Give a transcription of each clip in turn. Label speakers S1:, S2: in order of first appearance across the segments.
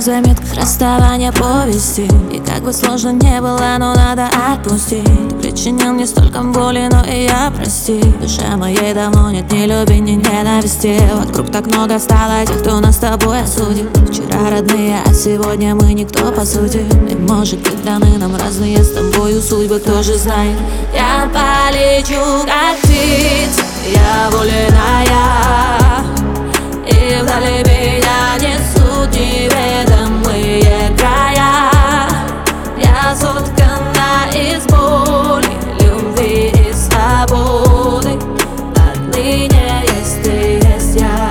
S1: заметках расставания повести. И как бы сложно не было, но надо отпустить. Ты причинил мне столько боли, но и я прости. В душе моей давно нет ни любви, ни ненависти. Вокруг так много стало тех, кто нас с тобой осудит. Вчера родные, а сегодня мы никто по сути. И может быть даны нам разные с тобою судьбы, кто же знает. Я полечу как птица, я воленая, и вдали меня несут неведомые края. Я соткана из боли, любви и свободы. Отныне есть ты, есть я.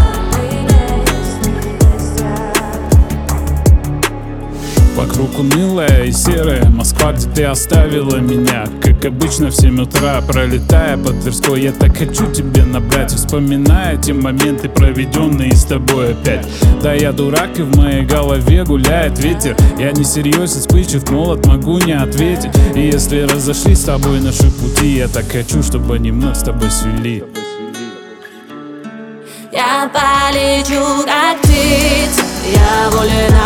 S2: Вокруг унылая и серая Москва, где ты оставила меня. Как обычно в 7 утра, пролетая по Тверской, я так хочу тебе набрать, вспоминая те моменты, проведенные с тобой опять. Да, я дурак, и в моей голове гуляет ветер. Я не серьезен, вспыльчив, молод, могу не ответить. И если разошлись с тобой наши пути, я так хочу, чтобы они вновь с тобой свели.
S1: Я полечу как птица, я воленая,